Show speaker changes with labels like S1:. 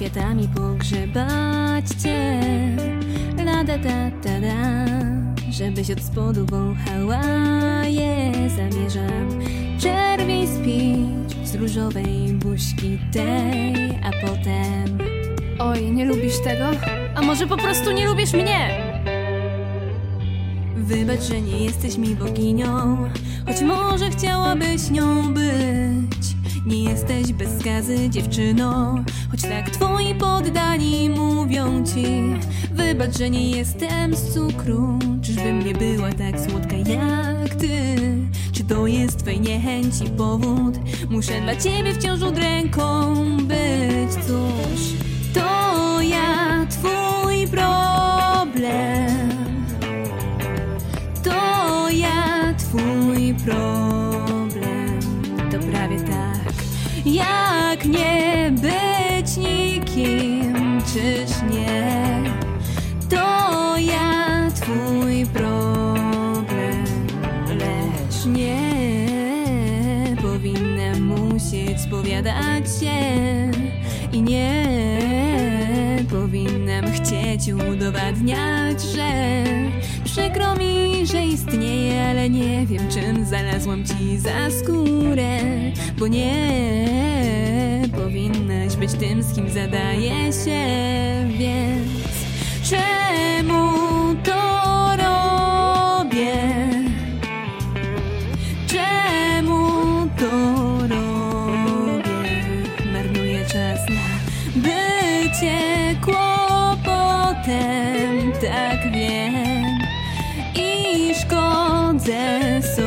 S1: kwiatami pogrzebać cię. La da da da da, żebyś od spodu wąchała je. Zamierzam czerwień spić z różowej buźki tej, a potem...
S2: Oj, nie lubisz tego? A może po prostu nie lubisz mnie?
S1: Wybacz, że nie jesteś mi boginią, choć może chciałabyś nią być. Nie jesteś bez skazy dziewczyną, choć tak twoi poddani mówią ci. Wybacz, że nie jestem z cukru, czyżbym nie była tak słodka jak ty? Czy to jest twej niechęci powód? Muszę dla ciebie wciąż udręką być. Cóż, to ja twój problem, to ja twój problem. To prawie tak, jak nie być nikim, czyż nie? To ja twój problem, lecz nie powinnam musieć spowiadać się i nie powinnam chcieć udowadniać, że przykro mi, że istnieje, ale nie wiem, czym znalazłam ci za skórę. Bo nie powinnaś być tym, z kim zadaje się, więc czemu to robię? Czemu to robię? Marnuję czas na bycie kłopotem, tak wiem, i szkodzę sobie.